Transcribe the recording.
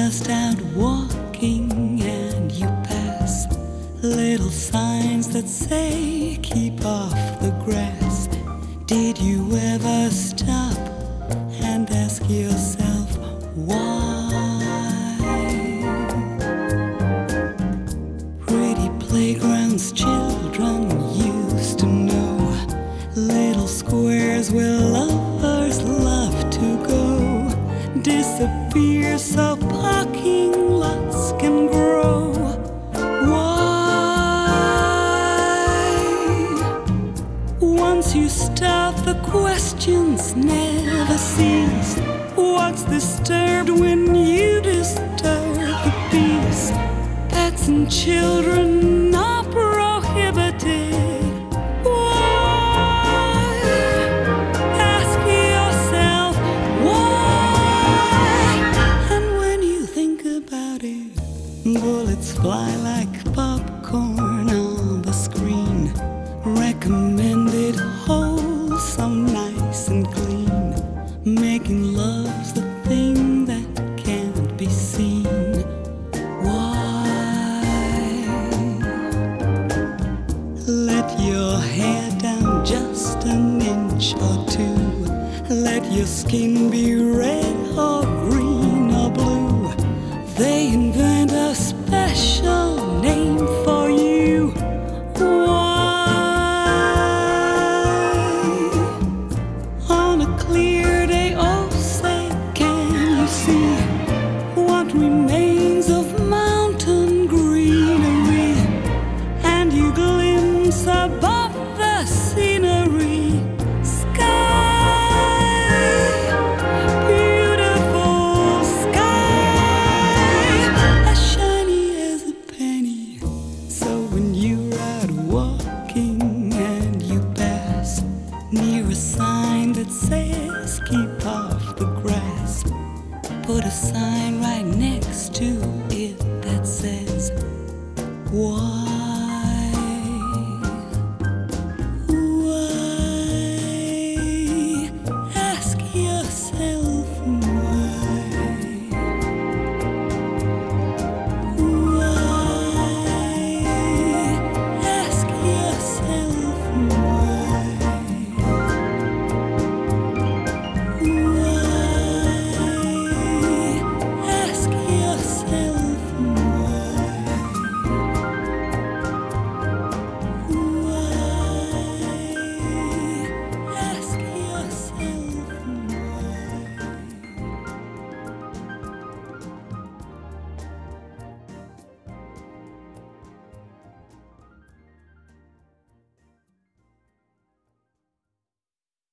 just out walking and you pass little signs that say keep off the grass. Did you ever stop and ask yourself why? Pretty playgrounds children used to know, little squares where lovers love to go, disappear so parking lots can grow. Why? Once you stop, the questions never cease. What's disturbed when you disturb the peace? Pets and children are prohibited. Why? Ask yourself why. And when you think about it, bullets fly like popcorn on the screen. Recommended wholesome, nice and clean. Making love's the thing that can't be seen. Why? Let your hair down just an inch or two. Let your skin be red